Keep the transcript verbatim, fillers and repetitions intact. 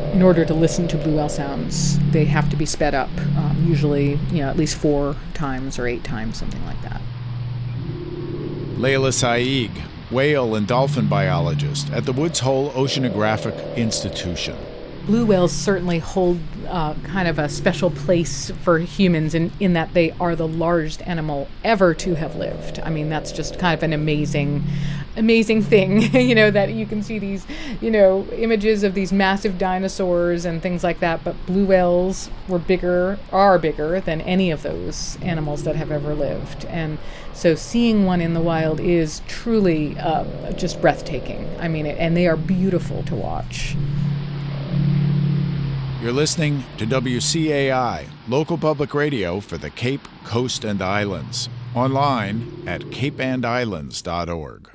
in order to listen to blue whale sounds, they have to be sped up, um, usually, you know, at least four times or eight times, something like that. Layla Saig, whale and dolphin biologist at the Woods Hole Oceanographic Institution. Blue whales certainly hold uh, kind of a special place for humans in, in that they are the largest animal ever to have lived. I mean, that's just kind of an amazing, amazing thing, you know, that you can see these, you know, images of these massive dinosaurs and things like that, but blue whales were bigger, are bigger than any of those animals that have ever lived. And so seeing one in the wild is truly uh, just breathtaking. I mean, and they are beautiful to watch. You're listening to W C A I, local public radio for the Cape, Coast, and Islands. Online at cape and islands dot org.